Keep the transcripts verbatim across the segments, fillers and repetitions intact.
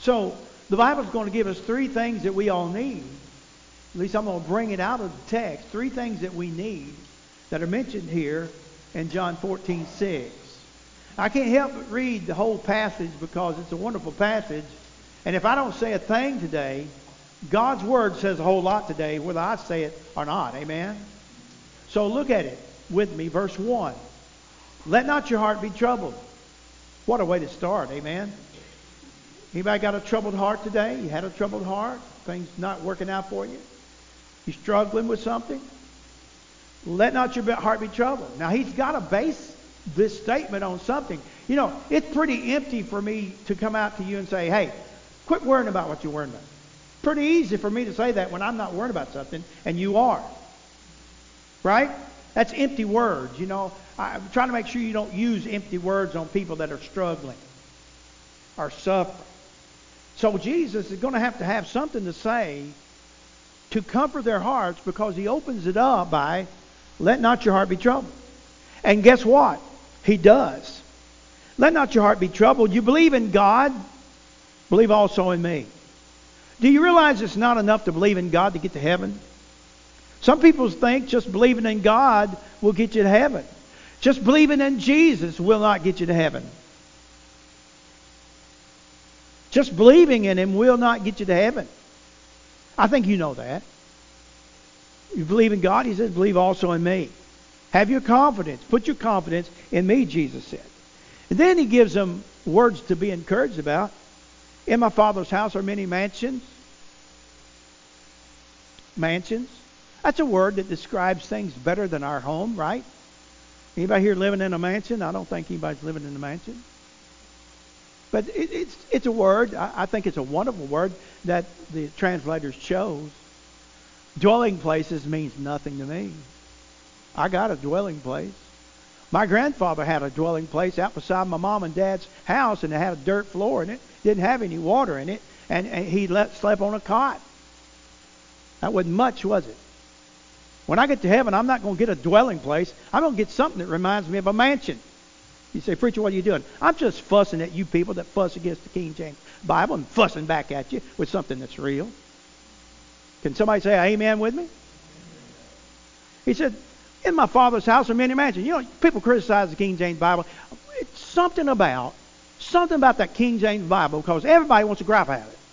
So the Bible's going to give us three things that we all need. At least I'm going to bring it out of the text. Three things that we need that are mentioned here in John fourteen six. I can't help but read the whole passage because it's a wonderful passage. And if I don't say a thing today, God's Word says a whole lot today, whether I say it or not. Amen? So look at it with me. Verse one. Let not your heart be troubled. What a way to start. Amen? Anybody got a troubled heart today? You had a troubled heart? Things not working out for you? You struggling with something? Let not your heart be troubled. Now, he's got to base this statement on something. You know, it's pretty empty for me to come out to you and say, hey, quit worrying about what you're worrying about. Pretty easy for me to say that when I'm not worrying about something and you are. Right? That's empty words. You know, I'm trying to make sure you don't use empty words on people that are struggling or suffering. So Jesus is going to have to have something to say to comfort their hearts, because he opens it up by, let not your heart be troubled. And guess what? He does. Let not your heart be troubled. You believe in God, believe also in me. Do you realize it's not enough to believe in God to get to heaven? Some people think just believing in God will get you to heaven. Just believing in Jesus will not get you to heaven. Just believing in Him will not get you to heaven. I think you know that. You believe in God, He says, believe also in me. Have your confidence. Put your confidence in me, Jesus said. And then He gives them words to be encouraged about. In my Father's house are many mansions. Mansions. That's a word that describes things better than our home, right? Anybody here living in a mansion? I don't think anybody's living in a mansion. But it, it's it's a word. I, I think it's a wonderful word that the translators chose. Dwelling places means nothing to me. I got a dwelling place. My grandfather had a dwelling place out beside my mom and dad's house, and it had a dirt floor in it. Didn't have any water in it, and, and he let, slept on a cot. That wasn't much, was it? When I get to heaven, I'm not going to get a dwelling place. I'm going to get something that reminds me of a mansion. You say, preacher, what are you doing? I'm just fussing at you people that fuss against the King James Bible and fussing back at you with something that's real. Can somebody say amen with me? He said, in my Father's house are many mansions. You know, people criticize the King James Bible. It's something about, something about that King James Bible, because everybody wants to gripe at it.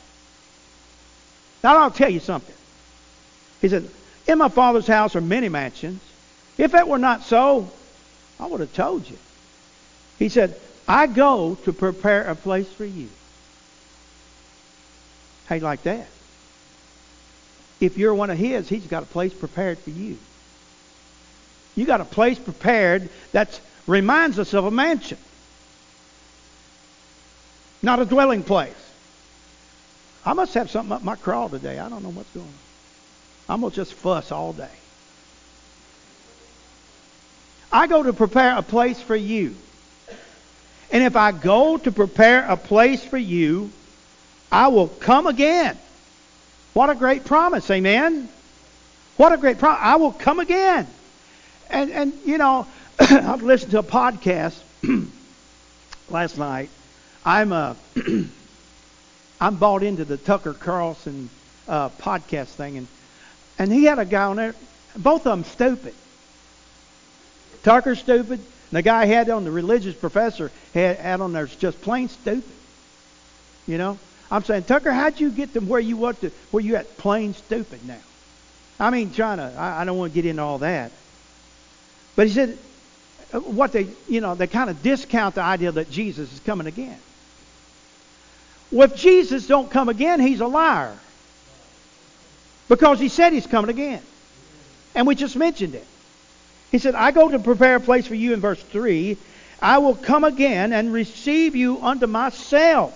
Now, I'll tell you something. He said, in my Father's house are many mansions. If it were not so, I would have told you. He said, I go to prepare a place for you. How you like that? If you're one of His, He's got a place prepared for you. You got a place prepared that reminds us of a mansion. Not a dwelling place. I must have something up my craw today. I don't know what's going on. I'm going to just fuss all day. I go to prepare a place for you. And if I go to prepare a place for you, I will come again. What a great promise, amen? What a great promise. I will come again. And, and you know, I listened to a podcast last night. I'm uh, I'm bought into the Tucker Carlson uh, podcast thing, and and he had a guy on there. Both of them stupid. Tucker's stupid. And the guy had on, the religious professor had, had on there, just plain stupid. You know, I'm saying, Tucker, how'd you get to where you want to, where you at plain stupid now? I mean, trying to, I, I don't want to get into all that. But he said, what they, you know, they kind of discount the idea that Jesus is coming again. Well, if Jesus don't come again, he's a liar. Because he said he's coming again. And we just mentioned it. He said, I go to prepare a place for you in verse three. I will come again and receive you unto myself.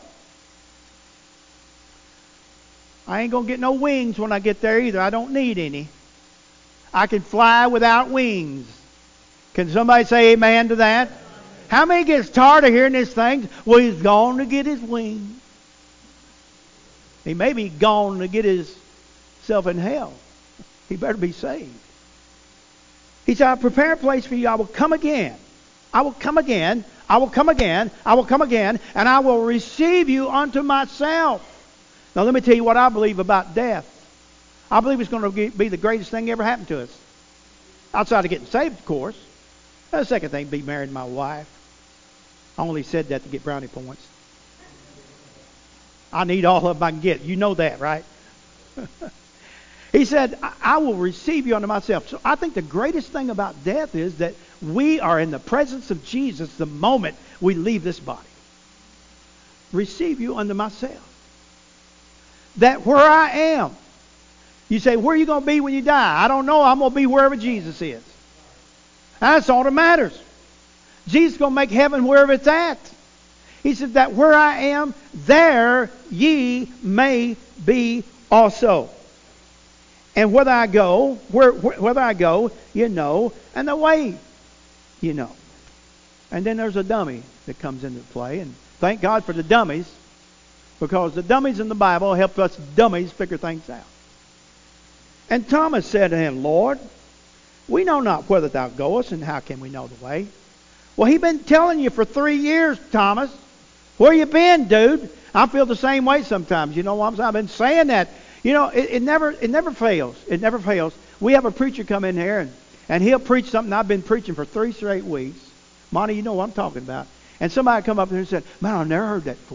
I ain't going to get no wings when I get there either. I don't need any. I can fly without wings. Can somebody say amen to that? How many gets tired of hearing this thing? Well, he's gone to get his wings. He may be gone to get himself in hell. He better be saved. He said, I'll prepare a place for you. I will come again I will come again. I will come again. I will come again. And I will receive you unto myself. Now let me tell you what I believe about death. I believe it's going to be the greatest thing ever happened to us. Outside of getting saved, of course. The second thing, be married to my wife. I only said that to get brownie points. I need all of them I can get. You know that, right? He said, I will receive you unto myself. So I think the greatest thing about death is that we are in the presence of Jesus the moment we leave this body. Receive you unto myself. That where I am. You say, where are you going to be when you die? I don't know. I'm going to be wherever Jesus is. That's all that matters. Jesus is going to make heaven wherever it's at. He said that where I am, there ye may be also. And whether I go, where, whether I go, you know, and the way, you know. And then there's a dummy that comes into play. And thank God for the dummies, because the dummies in the Bible help us dummies figure things out. And Thomas said to him, Lord, we know not whither thou goest, and how can we know the way? Well, he's been telling you for three years, Thomas. Where you been, dude? I feel the same way sometimes. You know what I'm saying? I've been saying that. You know, it, it never it never fails. It never fails. We have a preacher come in here, and, and he'll preach something I've been preaching for three straight weeks. Monty, you know what I'm talking about. And somebody come up there and said, man, I've never heard that before.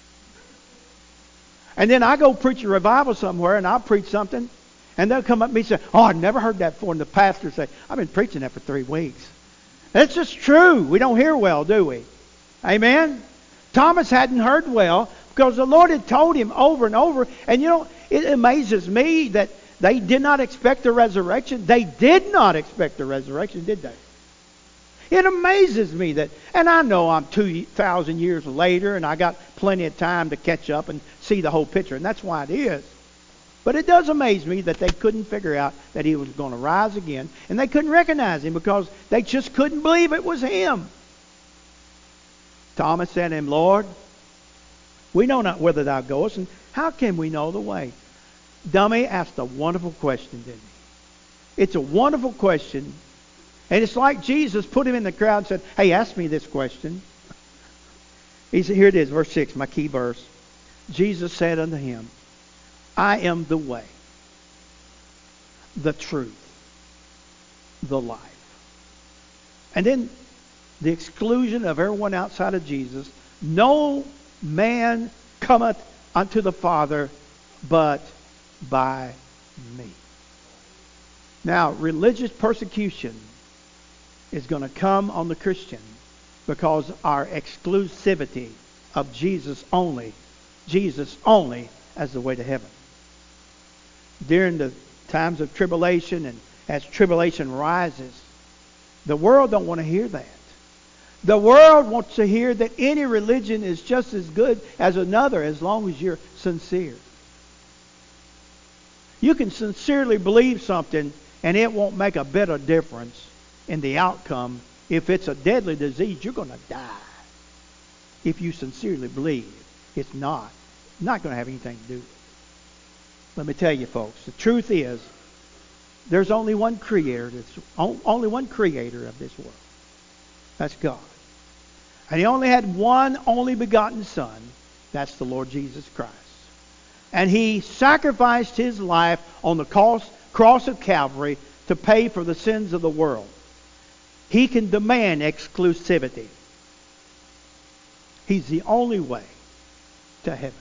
And then I go preach a revival somewhere, and I'll preach something, and they'll come up to me and say, oh, I've never heard that before. And the pastor say, I've been preaching that for three weeks. That's just true. We don't hear well, do we? Amen? Thomas hadn't heard well because the Lord had told him over and over. And you know, it amazes me that they did not expect the resurrection. They did not expect the resurrection, did they? It amazes me that, and I know I'm two thousand years later and I got plenty of time to catch up and see the whole picture. And that's why it is. But it does amaze me that they couldn't figure out that he was going to rise again. And they couldn't recognize him because they just couldn't believe it was him. Thomas said to him, Lord, we know not whither thou goest, and how can we know the way? Dummy asked a wonderful question, didn't he? It's a wonderful question. And it's like Jesus put him in the crowd and said, hey, ask me this question. He said, here it is, verse six, my key verse. Jesus said unto him, I am the way, the truth, the life. And then the exclusion of everyone outside of Jesus. No man cometh unto the Father but by me. Now, religious persecution is going to come on the Christian because our exclusivity of Jesus only, Jesus only as the way to heaven. During the times of tribulation and as tribulation rises, the world don't want to hear that. The world wants to hear that any religion is just as good as another as long as you're sincere. You can sincerely believe something and it won't make a bit of difference in the outcome. If it's a deadly disease, you're going to die. If you sincerely believe it's not, not going to have anything to do with it. Let me tell you, folks, the truth is there's only one creator, only one creator of this world. That's God. And He only had one only begotten Son. That's the Lord Jesus Christ. And He sacrificed His life on the cross, cross of Calvary to pay for the sins of the world. He can demand exclusivity. He's the only way to heaven.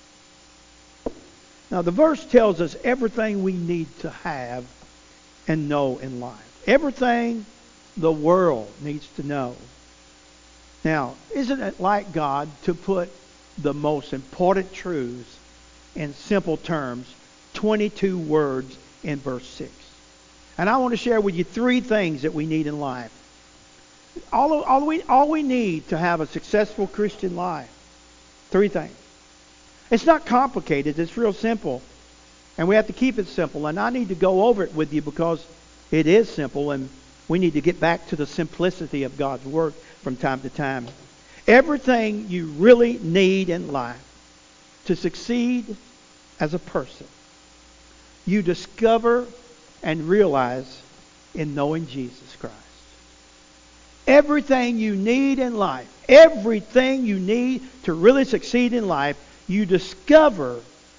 Now the verse tells us everything we need to have and know in life. Everything the world needs to know. Now, isn't it like God to put the most important truths in simple terms, twenty-two words in verse six? And I want to share with you three things that we need in life. All, all, we, all we need to have a successful Christian life. Three things. It's not complicated. It's real simple. And we have to keep it simple. And I need to go over it with you because it is simple. And we need to get back to the simplicity of God's Word from time to time. Everything you really need in life to succeed as a person, you discover and realize in knowing Jesus Christ. Everything you need in life, everything you need to really succeed in life, you discover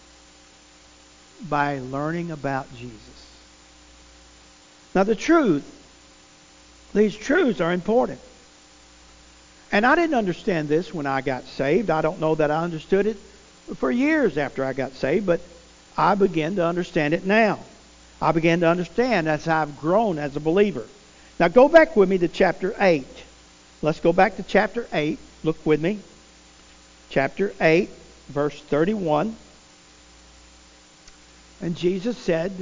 by learning about Jesus. Now the truth, these truths are important. And I didn't understand this when I got saved. I don't know that I understood it for years after I got saved, but I began to understand it now. I began to understand as I've grown as a believer. Now go back with me to chapter eight. Let's go back to chapter eight. Look with me. Chapter eight, verse thirty-one. And Jesus said,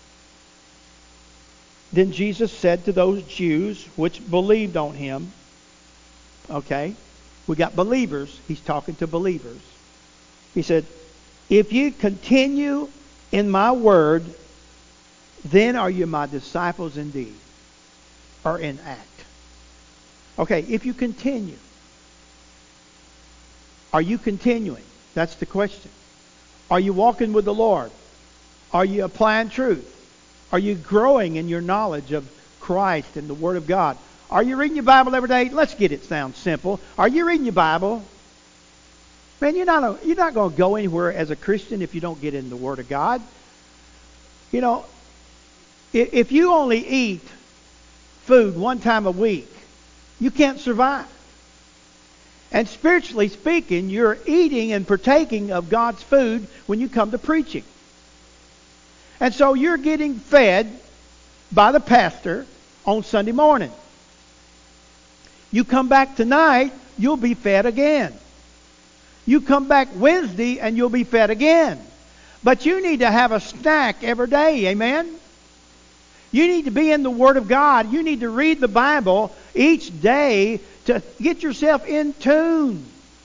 Then Jesus said to those Jews which believed on him, okay, we got believers. He's talking to believers. He said, If you continue in my word, then are you my disciples indeed. Or in act. Okay, if you continue. Are you continuing? That's the question. Are you walking with the Lord? Are you applying truth? Are you growing in your knowledge of Christ and the Word of God? Are you reading your Bible every day? Let's get it sound simple. Are you reading your Bible? Man, you're not a, you're not going to go anywhere as a Christian if you don't get in the Word of God. You know, if, if you only eat food one time a week, you can't survive. And spiritually speaking, you're eating and partaking of God's food when you come to preaching. And so you're getting fed by the pastor on Sunday morning. You come back tonight, you'll be fed again. You come back Wednesday and you'll be fed again. But you need to have a snack every day, amen? You need to be in the Word of God. You need to read the Bible each day to get yourself in tune.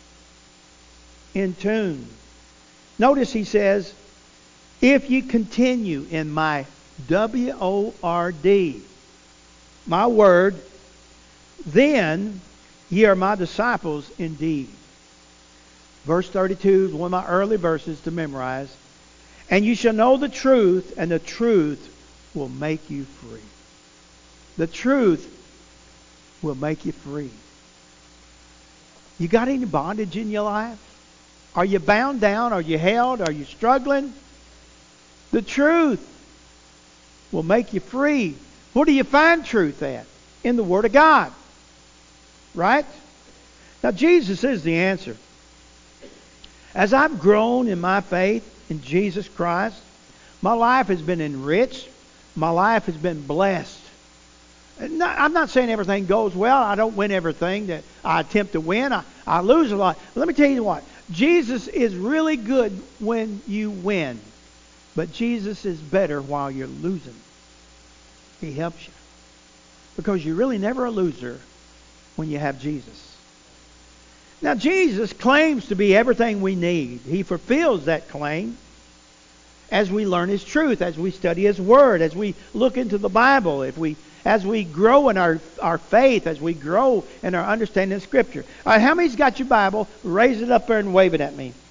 In tune. Notice he says, if you continue in my W O R D, my word, then ye are my disciples indeed. Verse thirty-two is one of my early verses to memorize. And you shall know the truth, and the truth will make you free. The truth will make you free. You got any bondage in your life? Are you bound down? Are you held? Are you struggling? The truth will make you free. Where do you find truth at? In the Word of God. Right? Now Jesus is the answer. As I've grown in my faith in Jesus Christ, my life has been enriched. My life has been blessed. I'm not saying everything goes well. I don't win everything that I attempt to win. I, I lose a lot. Let me tell you what. Jesus is really good when you win. But Jesus is better while you're losing. He helps you. Because you're really never a loser when you have Jesus. Now Jesus claims to be everything we need. He fulfills that claim as we learn His truth, as we study His Word, as we look into the Bible, if we, as we grow in our, our faith, as we grow in our understanding of Scripture. All right, how many's got your Bible? Raise it up there and wave it at me.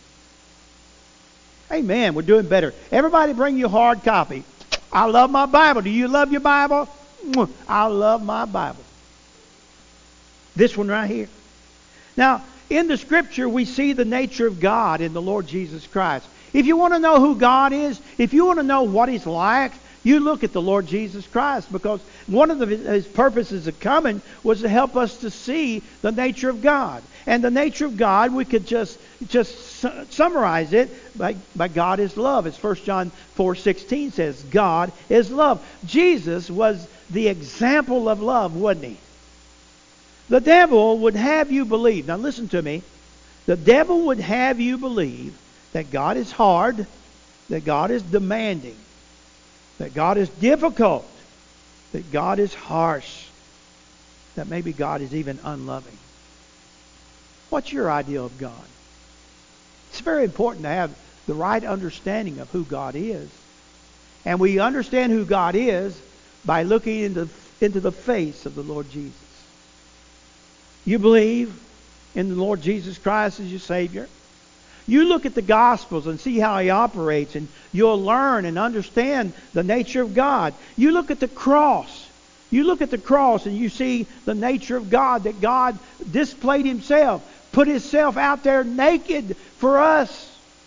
Amen. We're doing better. Everybody bring your hard copy. I love my Bible. Do you love your Bible? I love my Bible. This one right here. Now, in the Scripture, we see the nature of God in the Lord Jesus Christ. If you want to know who God is, if you want to know what He's like, you look at the Lord Jesus Christ, because one of the, His purposes of coming was to help us to see the nature of God. And the nature of God, we could just just su- summarize it by, by God is love. As First John four sixteen says, God is love. Jesus was the example of love, wasn't He? The devil would have you believe, now listen to me, the devil would have you believe that God is hard, that God is demanding, that God is difficult, that God is harsh, that maybe God is even unloving. What's your idea of God? It's very important to have the right understanding of who God is. And we understand who God is by looking into, into the face of the Lord Jesus. You believe in the Lord Jesus Christ as your Savior. You look at the Gospels and see how He operates, and you'll learn and understand the nature of God. You look at the cross. You look at the cross and you see the nature of God, that God displayed Himself, put Himself out there naked for us.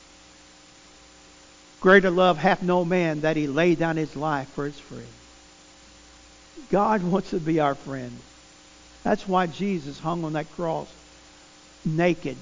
Greater love hath no man that He laid down His life for His friend. God wants to be our friend. That's why Jesus hung on that cross naked.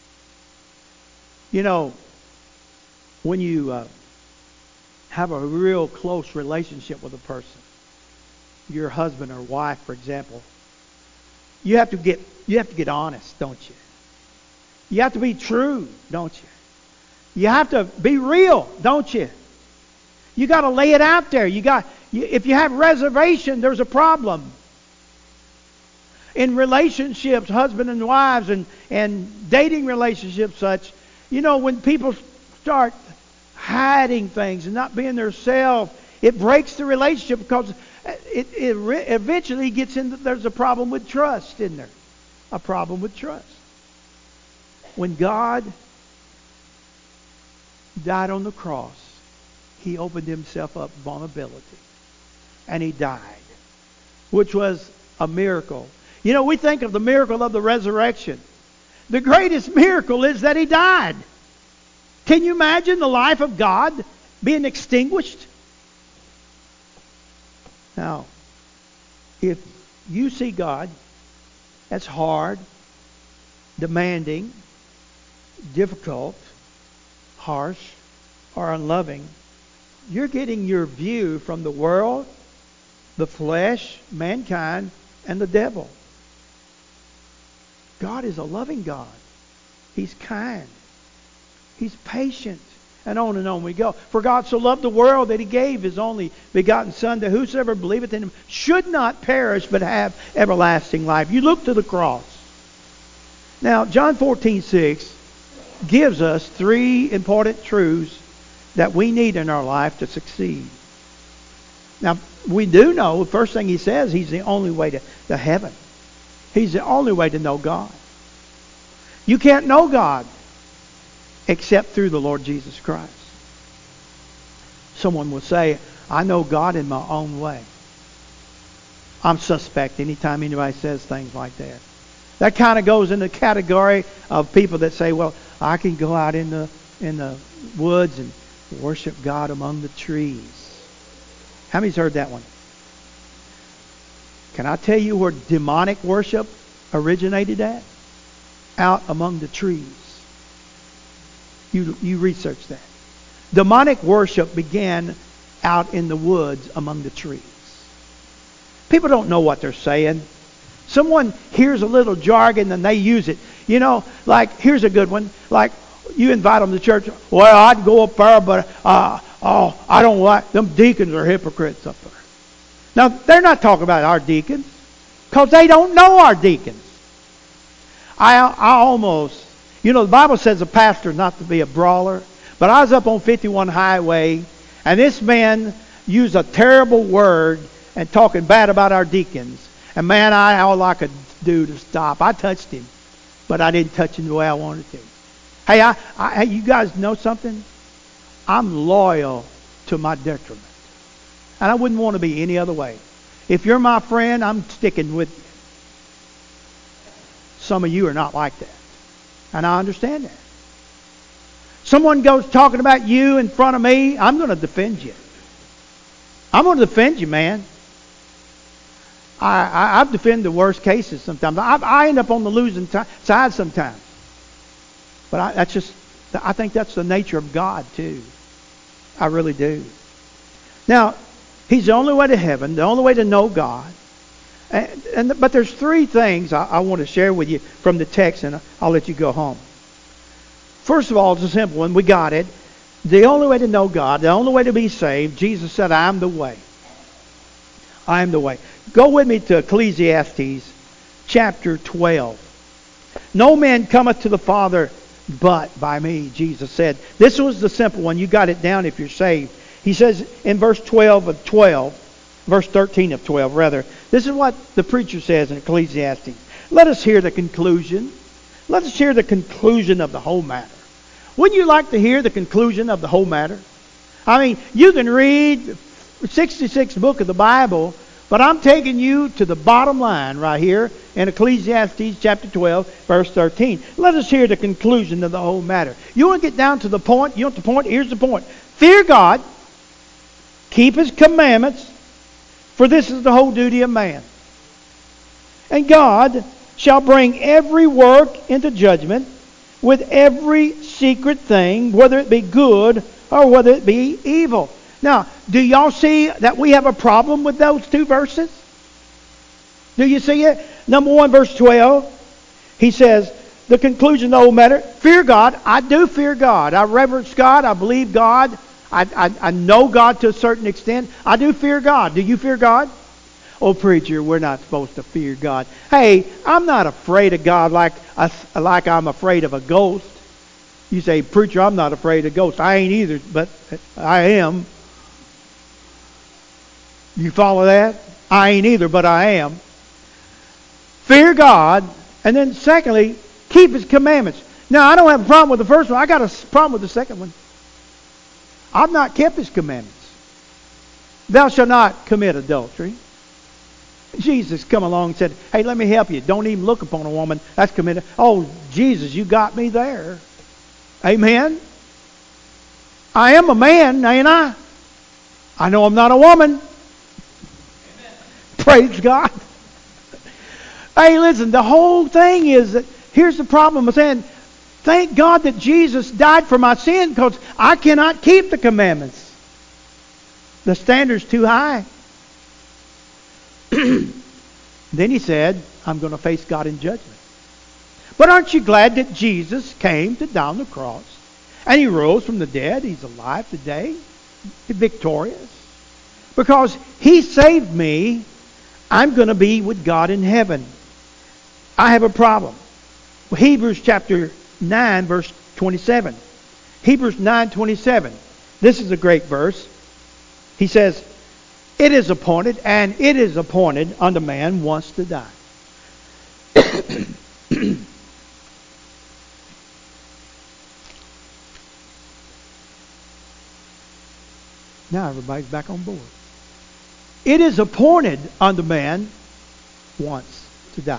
You know, when you uh, have a real close relationship with a person, your husband or wife, for example, you have to get you have to get honest, don't you? You have to be true, don't you? You have to be real, don't you? You got to lay it out there. You got you, if you have reservation, there's a problem. In relationships, husband and wives, and and dating relationships, such, you know, when people start hiding things and not being themselves, it breaks the relationship, because it, it eventually gets into, there's a problem with trust, isn't there? A problem with trust. When God died on the cross, He opened Himself up vulnerability. And He died, which was a miracle. You know, we think of the miracle of the resurrection. The greatest miracle is that He died. Can you imagine the life of God being extinguished? Now, if you see God as hard, demanding, difficult, harsh, or unloving, you're getting your view from the world, the flesh, mankind, and the devil. God is a loving God. He's kind. He's patient. And on and on we go. For God so loved the world that He gave His only begotten Son, that whosoever believeth in Him should not perish but have everlasting life. You look to the cross. Now, John fourteen six gives us three important truths that we need in our life to succeed. Now, we do know, the first thing He says, He's the only way to, to heaven. He's the only way to know God. You can't know God except through the Lord Jesus Christ. Someone will say, I know God in my own way. I'm suspect anytime anybody says things like that. That kind of goes in the category of people that say, well, I can go out in the in the woods and worship God among the trees. How many's heard that one? Can I tell you where demonic worship originated at? Out among the trees. You, you research that. Demonic worship began out in the woods among the trees. People don't know what they're saying. Someone hears a little jargon and they use it. You know, like, here's a good one. Like, you invite them to church. Well, I'd go up there, but uh, oh, I don't like them deacons are hypocrites up there. Now, they're not talking about our deacons, because they don't know our deacons. I, I almost, you know, the Bible says a pastor not to be a brawler. But I was up on fifty-one Highway, and this man used a terrible word and talking bad about our deacons. And man, I all I could do to stop. I touched him, but I didn't touch him the way I wanted to. Hey, I, I, you guys know something? I'm loyal to my detriment. And I wouldn't want to be any other way. If you're my friend, I'm sticking with you. Some of you are not like that. And I understand that. Someone goes talking about you in front of me, I'm going to defend you. I'm going to defend you, man. I, I, I've defended the worst cases sometimes. I, I end up on the losing t- side sometimes. But I, that's just, I think that's the nature of God too. I really do. Now, He's the only way to heaven, the only way to know God. And, and but there's three things I, I want to share with you from the text, and I'll let you go home. First of all, it's a simple one. We got it. The only way to know God, the only way to be saved, Jesus said, I am the way. I am the way. Go with me to Ecclesiastes chapter twelve. No man cometh to the Father but by me, Jesus said. This was the simple one. You got it down if you're saved. He says in verse twelve of twelve, verse thirteen of twelve rather, this is what the preacher says in Ecclesiastes. Let us hear the conclusion. Let us hear the conclusion of the whole matter. Wouldn't you like to hear the conclusion of the whole matter? I mean, you can read sixty-six book of the Bible, But I'm taking you to the bottom line right here in Ecclesiastes chapter twelve, verse thirteen. Let us hear the conclusion of the whole matter. You want to get down to the point? You want the point? Here's the point. Fear God, keep His commandments, for this is the whole duty of man. And God shall bring every work into judgment with every secret thing, whether it be good or whether it be evil. Now, do y'all see that we have a problem with those two verses? Do you see it? Number one, verse twelve, he says, the conclusion of the whole matter, fear God. I do fear God. I reverence God. I believe God. I, I, I know God to a certain extent. I do fear God. Do you fear God? Oh, preacher, we're not supposed to fear God. Hey, I'm not afraid of God like, like I'm afraid of a ghost. You say, preacher, I'm not afraid of ghosts. I ain't either, but I am. You follow that? I ain't either, but I am. Fear God. And then secondly, keep His commandments. Now, I don't have a problem with the first one. I got a problem with the second one. I've not kept His commandments. Thou shalt not commit adultery. Jesus come along and said, hey, let me help you. Don't even look upon a woman. That's committed. Oh, Jesus, you got me there. Amen. I am a man, ain't I? I know I'm not a woman. Amen. Praise God. Hey, listen, the whole thing is that here's the problem with saying, thank God that Jesus died for my sin because I cannot keep the commandments. The standard's too high. Then he said, I'm going to face God in judgment. But aren't you glad that Jesus came to die on the cross? And He rose from the dead. He's alive today. He's victorious. Because He saved me, I'm going to be with God in heaven. I have a problem. Hebrews chapter nine, verse twenty-seven. Hebrews nine twenty-seven. This is a great verse. He says, it is appointed, and it is appointed unto man once to die. Now everybody's back on board. It is appointed unto man once to die.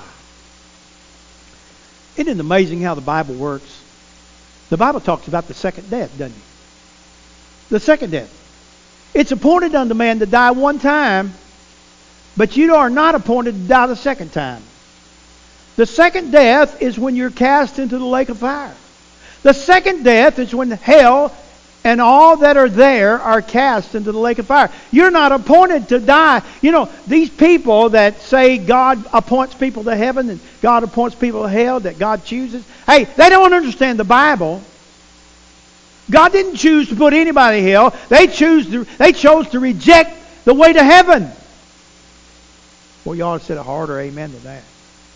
Isn't it amazing how the Bible works? The Bible talks about the second death, doesn't it? The second death. It's appointed unto man to die one time, but you are not appointed to die the second time. The second death is when you're cast into the lake of fire. The second death is when hell and all that are there are cast into the lake of fire. You're not appointed to die. You know, these people that say God appoints people to heaven and God appoints people to hell, that God chooses. Hey, they don't understand the Bible. God didn't choose to put anybody in hell. They choose to, they chose to reject the way to heaven. Well, you ought to say a harder amen to that.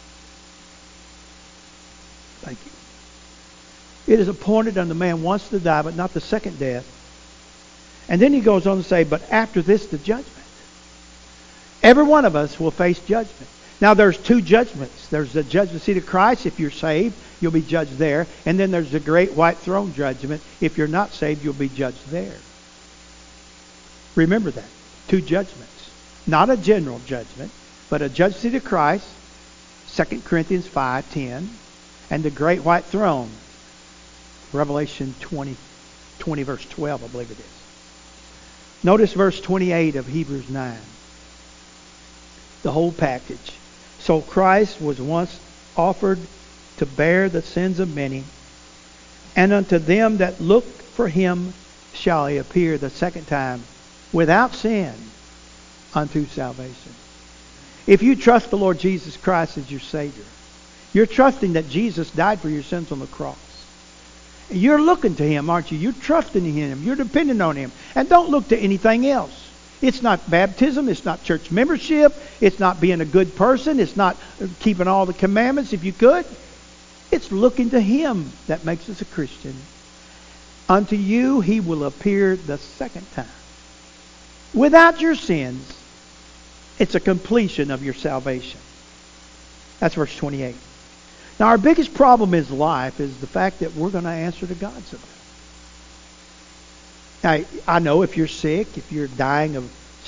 Thank you. It is appointed unto man once to die, but not the second death. And then he goes on to say, but after this, the judgment. Every one of us will face judgment. Now, there's two judgments. There's the judgment seat of Christ. If you're saved, you'll be judged there. And then there's the great white throne judgment. If you're not saved, you'll be judged there. Remember that. Two judgments. Not a general judgment, but a judgment seat of Christ, Second Corinthians five ten, and the great white throne, Revelation twenty, twenty verse twelve, I believe it is. Notice verse twenty-eight of Hebrews nine. The whole package. So Christ was once offered to bear the sins of many, and unto them that look for Him shall He appear the second time without sin unto salvation. If you trust the Lord Jesus Christ as your Savior, you're trusting that Jesus died for your sins on the cross. You're looking to Him, aren't you? You're trusting in Him. You're depending on Him. And don't look to anything else. It's not baptism. It's not church membership. It's not being a good person. It's not keeping all the commandments if you could. It's looking to Him that makes us a Christian. Unto you He will appear the second time. Without your sins, it's a completion of your salvation. That's verse twenty-eight. Now, our biggest problem in life is the fact that we're going to answer to God someday. I, I know if you're sick, if you're dying of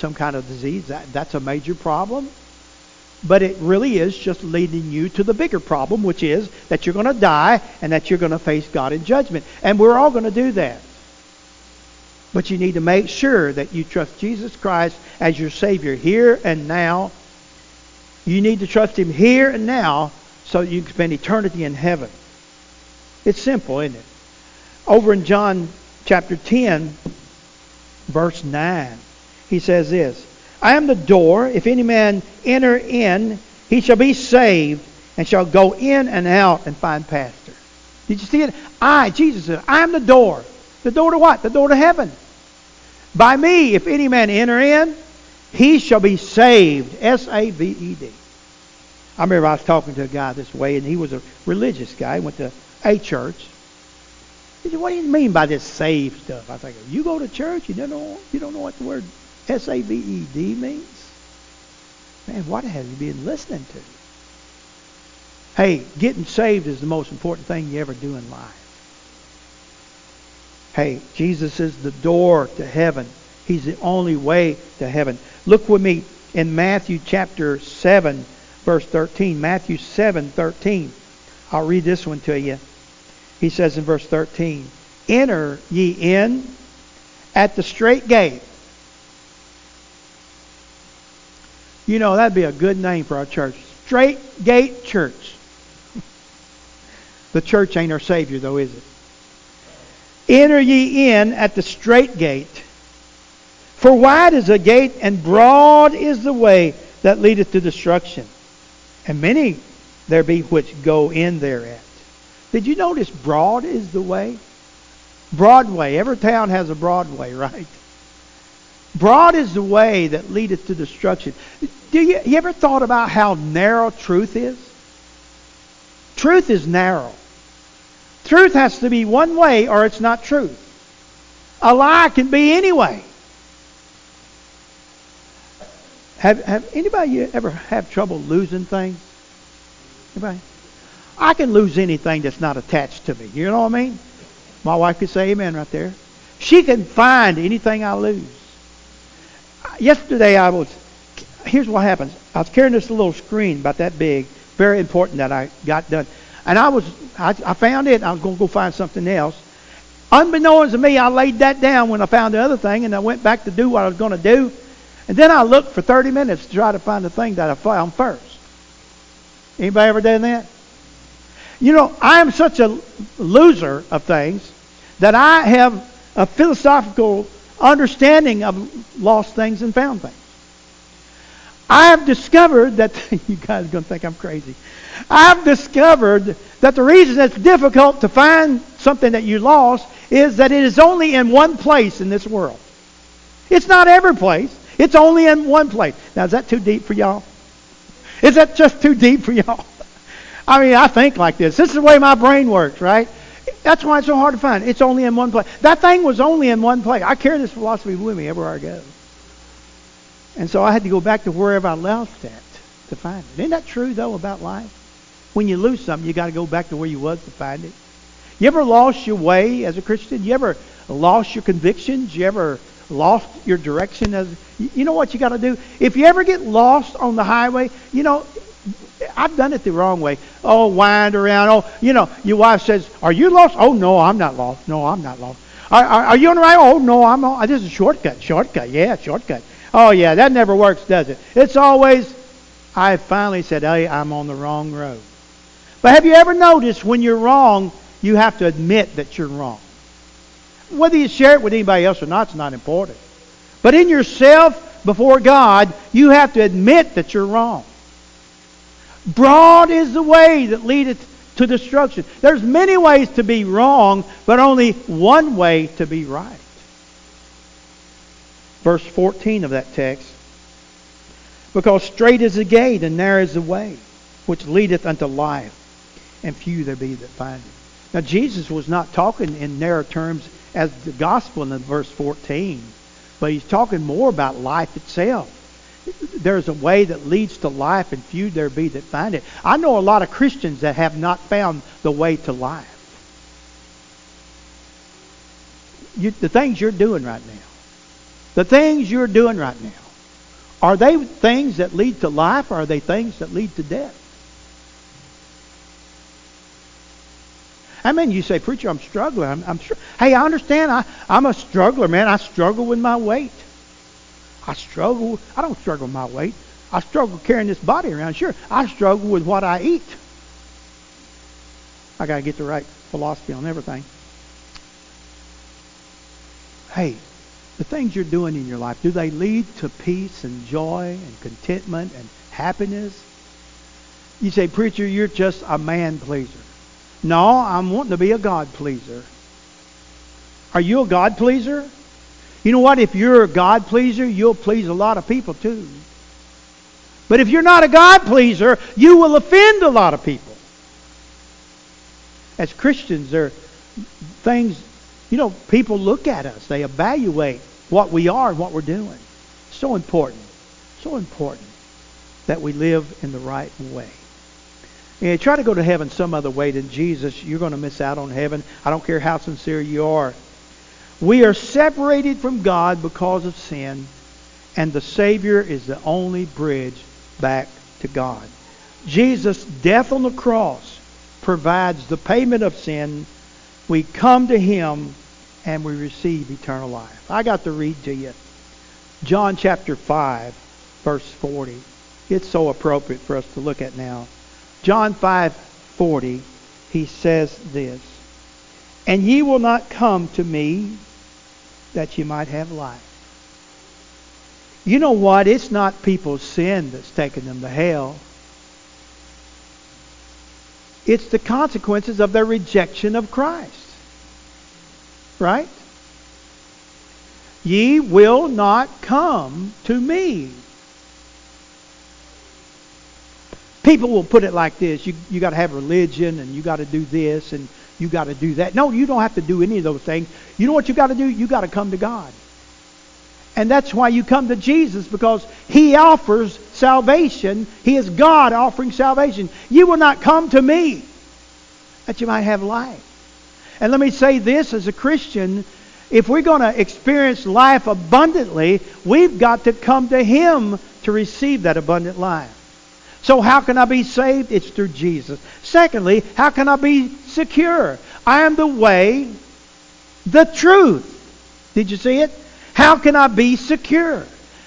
some kind of disease. That, that's a major problem. But it really is just leading you to the bigger problem, which is that you're going to die and that you're going to face God in judgment. And we're all going to do that. But you need to make sure that you trust Jesus Christ as your Savior here and now. You need to trust Him here and now so you can spend eternity in heaven. It's simple, isn't it? Over in John chapter ten, verse nine, He says this, I am the door. If any man enter in, he shall be saved and shall go in and out and find pasture. Did you see it? I, Jesus said, I am the door. The door to what? The door to heaven. By me, if any man enter in, he shall be saved. S A V E D. I remember I was talking to a guy this way, and he was a religious guy. He went to a church. He said, what do you mean by this saved stuff? I was like, you go to church, you don't know, you don't know what the word S A V E D means? Man, what have you been listening to? Hey, getting saved is the most important thing you ever do in life. Hey, Jesus is the door to heaven. He's the only way to heaven. Look with me in Matthew chapter seven, verse thirteen. Matthew seven, thirteen. I'll read this one to you. He says in verse thirteen, enter ye in at the straight gate. You know, that'd be a good name for our church. Straight Gate Church. The church ain't our Savior, though, is it? Enter ye in at the straight gate. For wide is the gate, and broad is the way that leadeth to destruction. And many there be which go in thereat. Did you notice broad is the way? Broadway. Every town has a Broadway, right? Broad is the way that leadeth to destruction. Do you, you ever thought about how narrow truth is? Truth is narrow. Truth has to be one way or it's not truth. A lie can be any way. Have, have anybody ever have trouble losing things? Anybody? I can lose anything that's not attached to me. You know what I mean? My wife could say amen right there. She can find anything I lose. Yesterday I was, here's what happens. I was carrying this little screen about that big, very important that I got done. And I was, I, I found it, and I was going to go find something else. Unbeknownst to me, I laid that down when I found the other thing, and I went back to do what I was going to do. And then I looked for thirty minutes to try to find the thing that I found first. Anybody ever done that? You know, I am such a loser of things that I have a philosophical understanding of lost things and found things. I have discovered that, you guys are going to think I'm crazy. I've discovered that the reason it's difficult to find something that you lost is that it is only in one place in this world. It's not every place. It's only in one place. Now, is that too deep for y'all? Is that just too deep for y'all? I mean, I think like this. This is the way my brain works, right? That's why it's so hard to find. It's only in one place. That thing was only in one place. I carry this philosophy with me everywhere I go. And so I had to go back to wherever I left it to find it. Isn't that true, though, about life? When you lose something, you got to go back to where you was to find it. You ever lost your way as a Christian? You ever lost your convictions? You ever lost your direction? As you know what you got to do? If you ever get lost on the highway, you know, I've done it the wrong way. Oh, wind around. Oh, you know, your wife says, are you lost? Oh, no, I'm not lost. No, I'm not lost. Are, are, are you on the right? Oh, no, I'm on. This is a shortcut. Shortcut. Yeah, shortcut. Oh, yeah, that never works, does it? It's always, I finally said, hey, I'm on the wrong road. But have you ever noticed when you're wrong, you have to admit that you're wrong? Whether you share it with anybody else or not, it's not important. But in yourself, before God, you have to admit that you're wrong. Broad is the way that leadeth to destruction. There's many ways to be wrong, but only one way to be right. Verse fourteen of that text. Because straight is the gate, and narrow is the way, which leadeth unto life, and few there be that find it. Now, Jesus was not talking in narrow terms as the gospel in verse fourteen, but he's talking more about life itself. There's a way that leads to life, and few there be that find it. I know a lot of Christians that have not found the way to life. You, the things you're doing right now. The things you're doing right now. Are they things that lead to life, or are they things that lead to death? I mean, you say, preacher, I'm struggling. I'm, I'm sure. Hey, I understand. I, I'm a struggler, man. I struggle with my weight. I struggle. I don't struggle with my weight. I struggle carrying this body around. Sure, I struggle with what I eat. I got to get the right philosophy on everything. Hey, the things you're doing in your life, do they lead to peace and joy and contentment and happiness? You say, preacher, you're just a man pleaser. No, I'm wanting to be a God pleaser. Are you a God pleaser? You know what? If you're a God pleaser, you'll please a lot of people too. But if you're not a God pleaser, you will offend a lot of people. As Christians, there are things, you know, people look at us. They evaluate what we are and what we're doing. So important. So important that we live in the right way. And you try to go to heaven some other way than Jesus, you're going to miss out on heaven. I don't care how sincere you are. We are separated from God because of sin, and the Savior is the only bridge back to God. Jesus' death on the cross provides the payment of sin. We come to Him and we receive eternal life. I got to read to you John chapter five, verse forty. It's so appropriate for us to look at now. John five forty, He says this, "And ye will not come to me that ye might have life." You know what? It's not people's sin that's taking them to hell. It's the consequences of their rejection of Christ. Right? Ye will not come to me. People will put it like this. You, you got to have religion, and you got to do this, and you got to do that. No, you don't have to do any of those things. You know what you got to do? You got to come to God. And that's why you come to Jesus, because He offers salvation. He is God offering salvation. You will not come to me that you might have life. And let me say this, as a Christian, if we're going to experience life abundantly, we've got to come to Him to receive that abundant life. So how can I be saved? It's through Jesus. Secondly, how can I be secure? I am the way, the truth. Did you see it? How can I be secure?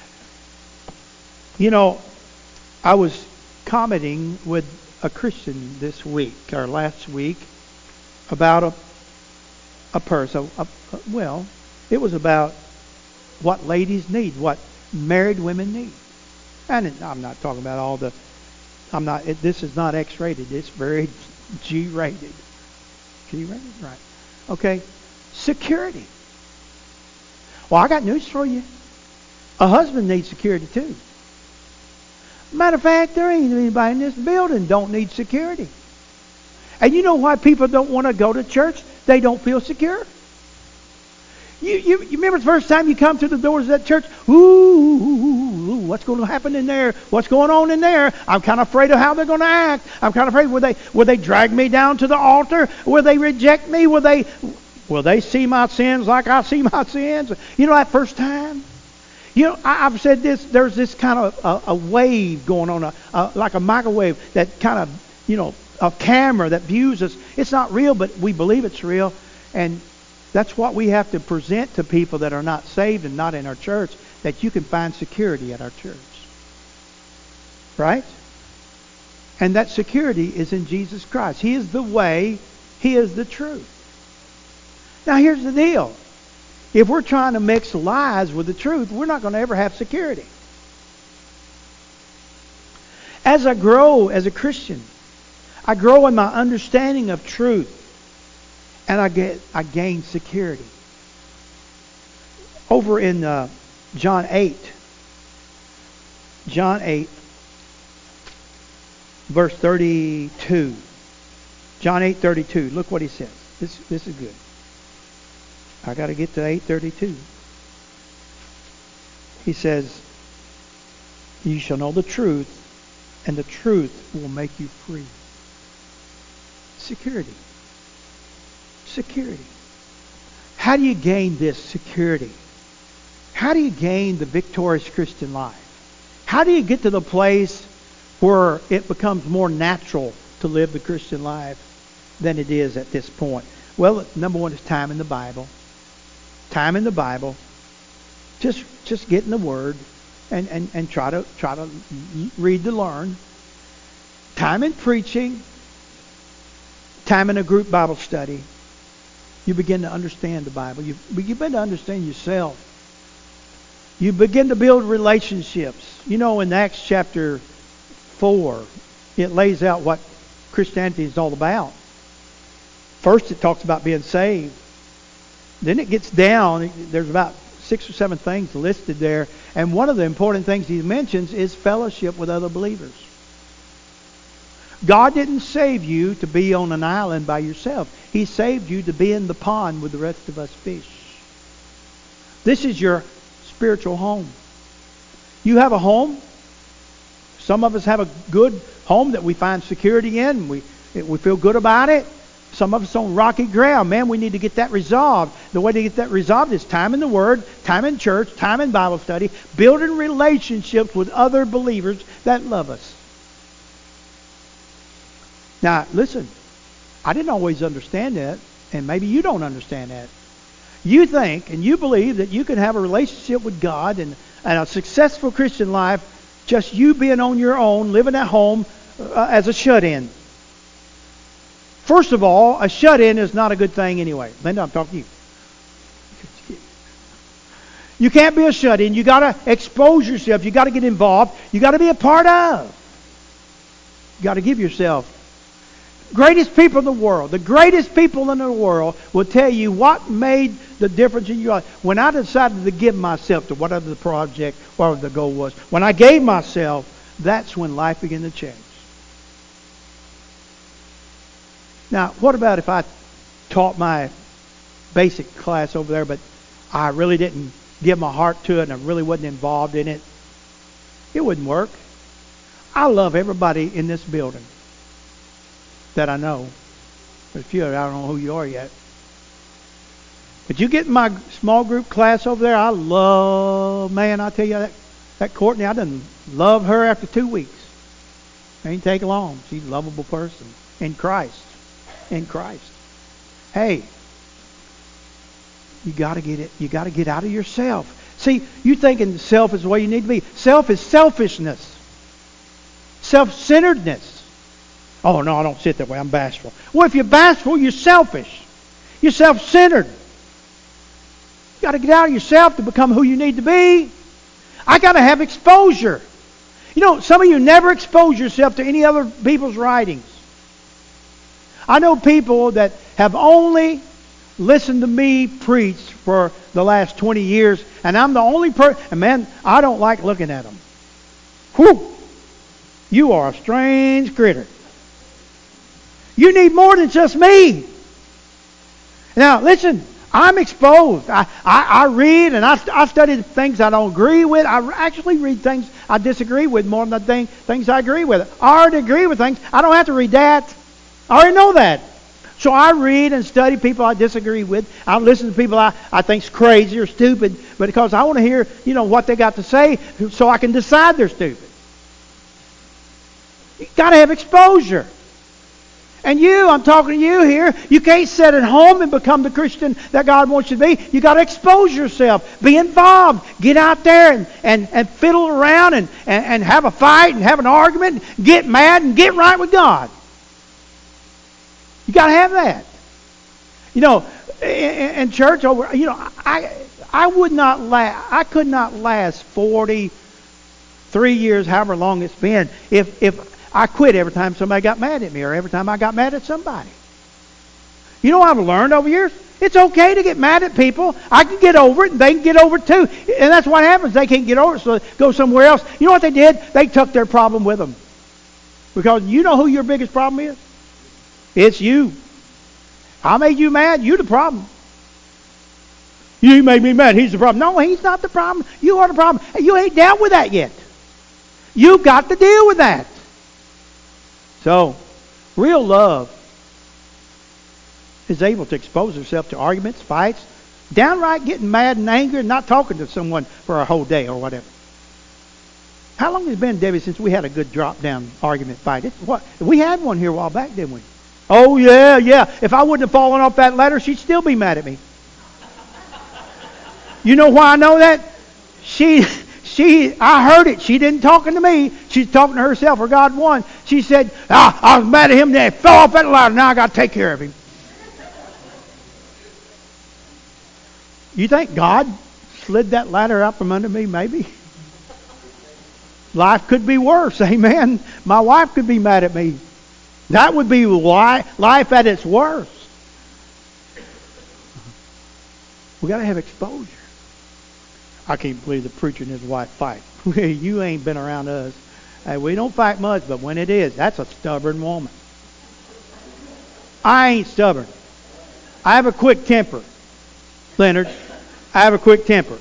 You know, I was commenting with a Christian this week, or last week, about a, a person. A, a, well, it was about what ladies need, what married women need. And I'm not talking about all the... I'm not. It, this is not X-rated. It's very G-rated. G-rated, right? Okay. Security. Well, I got news for you. A husband needs security too. Matter of fact, there ain't anybody in this building don't need security. And you know why people don't want to go to church? They don't feel secure. You, you, you remember the first time you come through the doors of that church? Ooh, ooh, ooh, what's going to happen in there? What's going on in there? I'm kind of afraid of how they're going to act. I'm kind of afraid. Will they, will they drag me down to the altar? Will they reject me? Will they, will they see my sins like I see my sins? You know, that first time? You know, I, I've said this. There's this kind of a, a wave going on, a, a, like a microwave that kind of, you know, a camera that views us. It's not real, but we believe it's real. And that's what we have to present to people that are not saved and not in our church, that you can find security at our church. Right? And that security is in Jesus Christ. He is the way. He is the truth. Now here's the deal. If we're trying to mix lies with the truth, we're not going to ever have security. As I grow as a Christian, I grow in my understanding of truth. And I get, I gain security. Over in uh, John eight, John eight, verse thirty-two. John eight thirty-two. Look what he says. This, this is good. I got to get to eight thirty-two. He says, "You shall know the truth, and the truth will make you free." Security. Security. How do you gain this security? How do you gain the victorious Christian life? How do you get to the place where it becomes more natural to live the Christian life than it is at this point? Well, number one is time in the Bible. Time in the Bible. Just just get in the Word and, and, and try to try to read to learn. Time in preaching. Time in a group Bible study. You begin to understand the Bible. You begin to understand yourself. You begin to build relationships. You know, in Acts chapter four, it lays out what Christianity is all about. First, it talks about being saved. Then it gets down. There's about six or seven things listed there. And one of the important things he mentions is fellowship with other believers. God didn't save you to be on an island by yourself. He saved you to be in the pond with the rest of us fish. This is your spiritual home. You have a home. Some of us have a good home that we find security in. We, we feel good about it. Some of us on rocky ground. Man, we need to get that resolved. The way to get that resolved is time in the Word, time in church, time in Bible study, building relationships with other believers that love us. Now, listen, I didn't always understand that, and maybe you don't understand that. You think and you believe that you can have a relationship with God and, and a successful Christian life just you being on your own, living at home uh, as a shut-in. First of all, a shut-in is not a good thing anyway. Linda, I'm talking to you. You can't be a shut-in. You got to expose yourself. You got to get involved. You got to be a part of. You got to give yourself. Greatest people in the world, the greatest people in the world will tell you what made the difference in your life. When I decided to give myself to whatever the project, whatever the goal was, when I gave myself, that's when life began to change. Now, what about if I taught my basic class over there, but I really didn't give my heart to it and I really wasn't involved in it? It wouldn't work. I love everybody in this building that I know. There's a few, I don't know who you are yet. But you get in my small group class over there, I love, man, I tell you, that, that Courtney, I done love her after two weeks. It ain't take long. She's a lovable person in Christ. In Christ. Hey, you got to get it. You got to get out of yourself. See, you thinking self is the way you need to be. Self is selfishness, self-centeredness. Oh no, I don't sit that way. I'm bashful. Well, if you're bashful, you're selfish. You're self-centered. You got to get out of yourself to become who you need to be. I got to have exposure. You know, some of you never expose yourself to any other people's writings. I know people that have only listened to me preach for the last twenty years, and I'm the only person, and man, I don't like looking at them. Whew! You are a strange critter. You need more than just me. Now, listen, I'm exposed. I, I, I read and I, I study things I don't agree with. I actually read things I disagree with more than the thing, things I agree with. I already agree with things. I don't have to read that. I already know that. So I read and study people I disagree with. I listen to people I, I think's crazy or stupid, but because I want to hear, you know, what they got to say so I can decide they're stupid. You got to have exposure. And you, I'm talking to you here, you can't sit at home and become the Christian that God wants you to be. You got to expose yourself. Be involved. Get out there and, and, and fiddle around and, and, and have a fight and have an argument. Get mad and get right with God. You got to have that. You know, in, in church over, you know, I I would not last, I could not last forty-three years, however long it's been, if if I quit every time somebody got mad at me or every time I got mad at somebody. You know what I've learned over years? It's okay to get mad at people. I can get over it and they can get over it too. And that's what happens. They can't get over it, so they go somewhere else. You know what they did? They took their problem with them. Because you know who your biggest problem is? It's you. I made you mad. You the problem. You made me mad. He's the problem. No, he's not the problem. You are the problem. You ain't dealt with that yet. You've got to deal with that. So, real love is able to expose herself to arguments, fights, downright getting mad and angry and not talking to someone for a whole day or whatever. How long has it been, Debbie, since we had a good drop-down argument fight? It's what we had one here a while back, didn't we? Oh, yeah, yeah. If I wouldn't have fallen off that ladder, she'd still be mad at me. You know why I know that? She, she, I heard it. She didn't talking to me. She's talking to herself, or God won. She said, ah, I was mad at him, then he fell off that ladder. Now I got to take care of him. You think God slid that ladder out from under me? Maybe. Life could be worse. Amen. My wife could be mad at me. That would be life at its worst. We got to have exposure. I can't believe the preacher and his wife fight. You ain't been around us. Hey, we don't fight much, but when it is, that's a stubborn woman. I ain't stubborn. I have a quick temper, Leonard. I have a quick temper.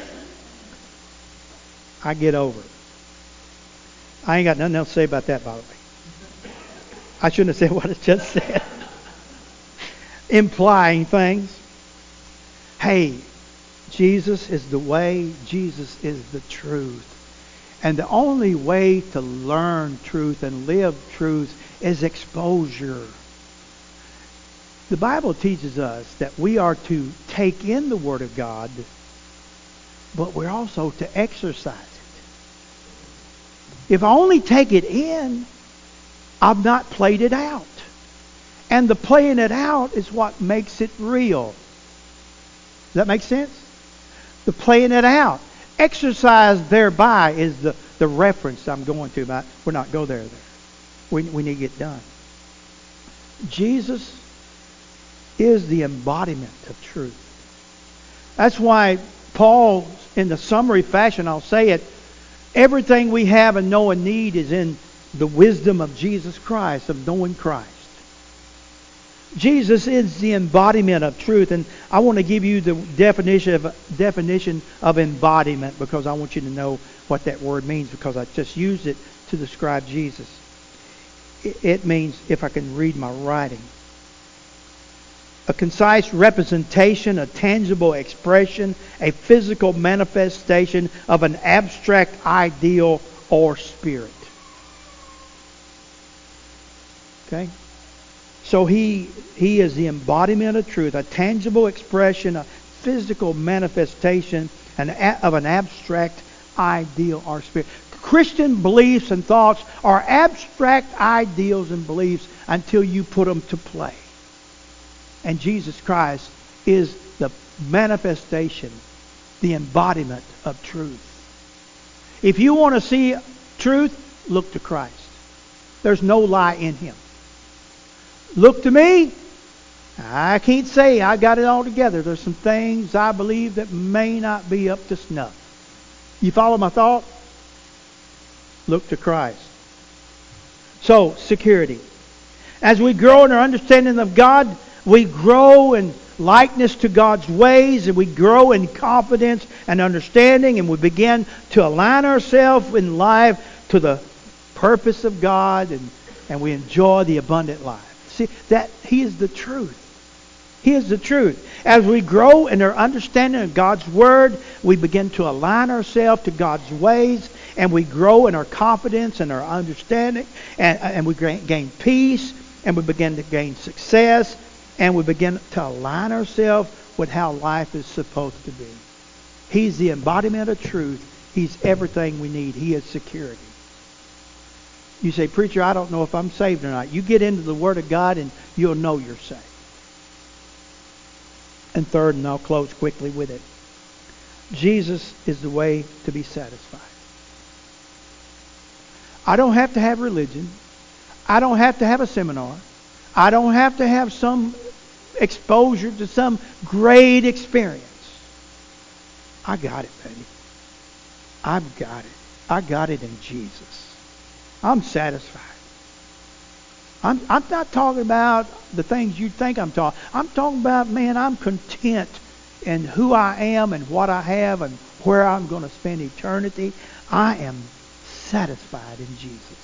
I get over it. I ain't got nothing else to say about that, by the way. I shouldn't have said what I just said. Implying things. Hey, Jesus is the way. Jesus is the truth. And the only way to learn truth and live truth is exposure. The Bible teaches us that we are to take in the Word of God, but we're also to exercise it. If I only take it in, I've not played it out. And the playing it out is what makes it real. Does that make sense? The playing it out. Exercise thereby is the, the reference I'm going to. But we're not go there. there. We, we need to get done. Jesus is the embodiment of truth. That's why Paul, in the summary fashion, I'll say it, everything we have and know and need is in the wisdom of Jesus Christ, of knowing Christ. Jesus is the embodiment of truth, and I want to give you the definition of definition of embodiment because I want you to know what that word means because I just used it to describe Jesus. It means, if I can read my writing, a concise representation, a tangible expression, a physical manifestation of an abstract ideal or spirit. Okay? So he he is the embodiment of truth, a tangible expression, a physical manifestation an, of an abstract ideal or spirit. Christian beliefs and thoughts are abstract ideals and beliefs until you put them to play. And Jesus Christ is the manifestation, the embodiment of truth. If you want to see truth, look to Christ. There's no lie in Him. Look to me. I can't say I got it all together. There's some things I believe that may not be up to snuff. You follow my thought? Look to Christ. So, security. As we grow in our understanding of God, we grow in likeness to God's ways, and we grow in confidence and understanding, and we begin to align ourselves in life to the purpose of God, and, and we enjoy the abundant life. See, that He is the truth. He is the truth. As we grow in our understanding of God's Word, we begin to align ourselves to God's ways, and we grow in our confidence and our understanding, and, and we gain peace, and we begin to gain success, and we begin to align ourselves with how life is supposed to be. He's the embodiment of truth. He's everything we need. He is security. You say, preacher, I don't know if I'm saved or not. You get into the Word of God and you'll know you're saved. And third, and I'll close quickly with it, Jesus is the way to be satisfied. I don't have to have religion. I don't have to have a seminar. I don't have to have some exposure to some great experience. I got it, baby. I've got it. I got it in Jesus. I'm satisfied. I'm, I'm not talking about the things you think I'm talking. I'm talking about, man, I'm content in who I am and what I have and where I'm going to spend eternity. I am satisfied in Jesus.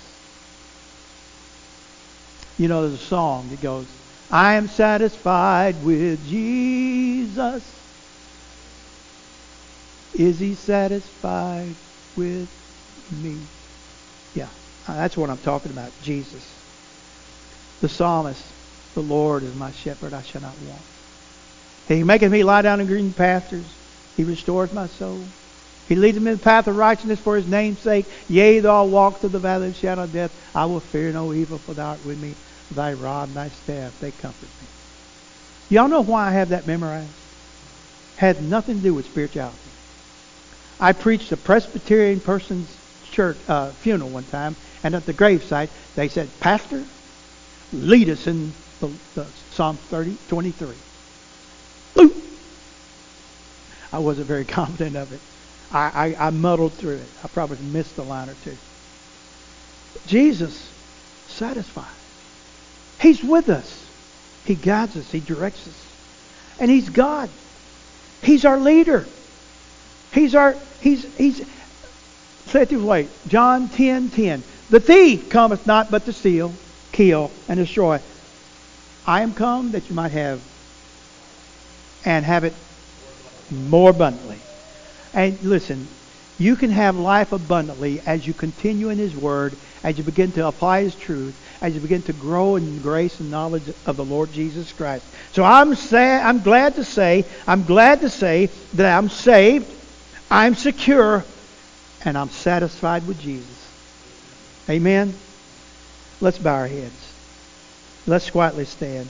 You know, there's a song that goes, I am satisfied with Jesus. Is He satisfied with me. Yeah, that's what I'm talking about, Jesus. The psalmist, the Lord is my shepherd, I shall not want. He maketh me lie down in green pastures. He restoreth my soul. He leadeth me in the path of righteousness for His name's sake. Yea, though I walk through the valley of the shadow of death, I will fear no evil, for Thou art with me. Thy rod and Thy staff, they comfort me. Y'all know why I have that memorized? Had nothing to do with spirituality. I preached a Presbyterian person's church uh, funeral one time, and at the gravesite they said, "Pastor, lead us in the, the Psalm thirty, twenty-three." Boop! I wasn't very confident of it. I, I, I muddled through it. I probably missed a line or two. But Jesus satisfies. He's with us. He guides us. He directs us. And He's God. He's our leader. He's our, he's, he's, say it this way, John ten ten. The thief cometh not but to steal, kill, and destroy. I am come that you might have, and have it more abundantly. And listen, you can have life abundantly as you continue in His Word, as you begin to apply His truth, as you begin to grow in grace and knowledge of the Lord Jesus Christ. So I'm say, I'm glad to say, I'm glad to say that I'm saved, I'm secure, and I'm satisfied with Jesus. Amen? Let's bow our heads. Let's quietly stand.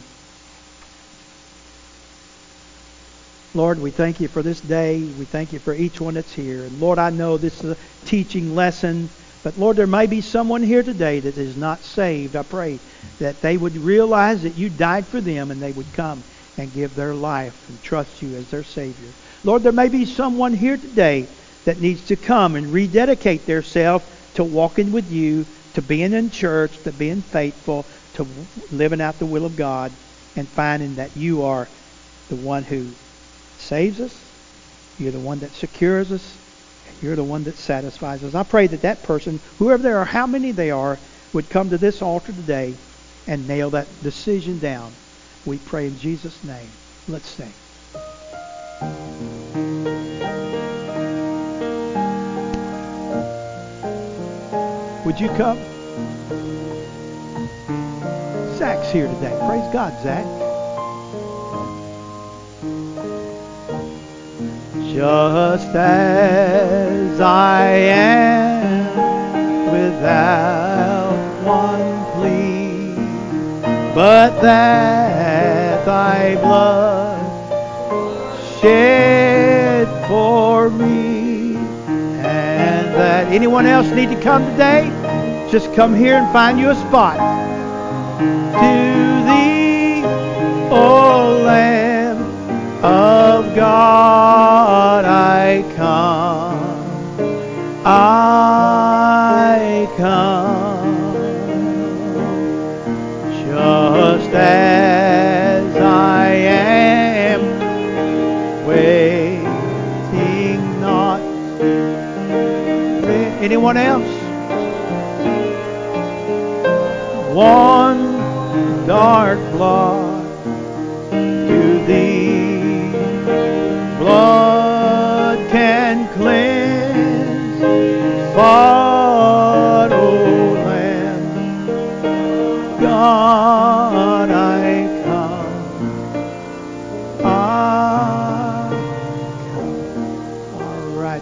Lord, we thank You for this day. We thank You for each one that's here. And Lord, I know this is a teaching lesson. But Lord, there may be someone here today that is not saved. I pray that they would realize that You died for them and they would come and give their life and trust You as their Savior. Lord, there may be someone here today that needs to come and rededicate themselves to walking with You, to being in church, to being faithful, to living out the will of God, and finding that You are the one who saves us. You're the one that secures us. You're the one that satisfies us. I pray that that person, whoever they are, how many they are, would come to this altar today and nail that decision down. We pray in Jesus' name. Let's sing. Would you come? Zach's here today. Praise God, Zach. Just as I am, without one plea, but that Thy blood shed for me, and that anyone else need to come today, just come here and find you a spot. To Thee, O Lamb of God, I come, I come, just as I am, waiting not. Anyone else? One dark blot